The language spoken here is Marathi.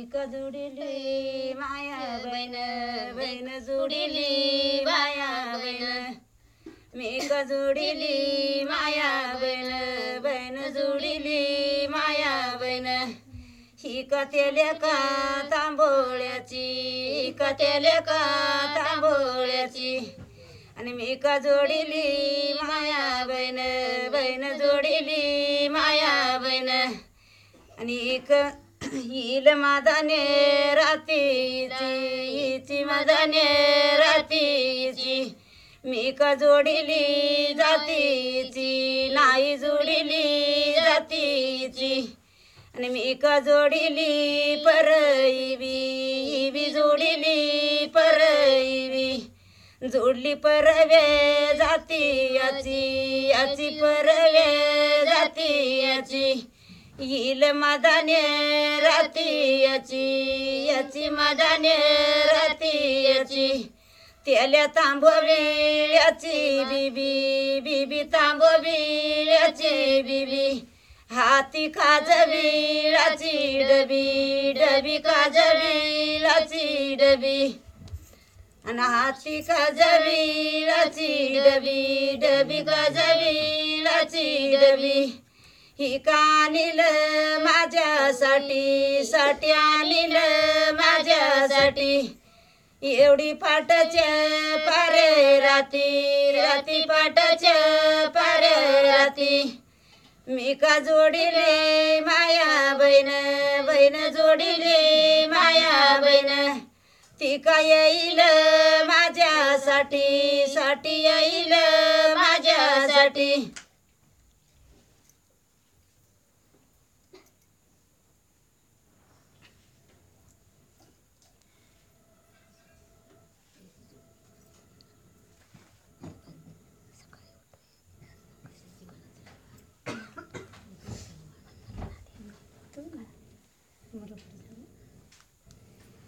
का जोडिली माया बहीण बहीण जोडिली माया बहीण मी का जोडिली माया बहीण बहीण जोडिली माया बहीण ही कथेले का तांबोळ्याची ही कथेले का तांबोळ्याची आणि मी का जोडिली माया बहीण बहीण जोडिली माया बहीण आणि एक हिल मादाने रातीची हिची मादाने रातीची मी का जोडिली जातीची नाही जोडिली जातीची आणि मी का जोडिली परईवी बी जोडिली परईवी जोडली परवे जाती याची परवे जाती याची येईल मदाने राती याची मदाने राती याची त्याला तांबोविळ्याची बिबी बिबी तांबोविळ्याची बिबी हाती काजविळाची डबी डबी काजविळाची डबी आणि हाती काजविळाची डबी डबी काजविळाची डबी ही कानिल माझ्यासाठी साठी आणील माझ्यासाठी एवढी पाटाच्या पारे राती राती पाटाच्या पारे राती मी का जोडिले माया बहीण बहीण जोडिले माया बहीण ती का येईल माझ्यासाठी साठी येईल माझ्यासाठी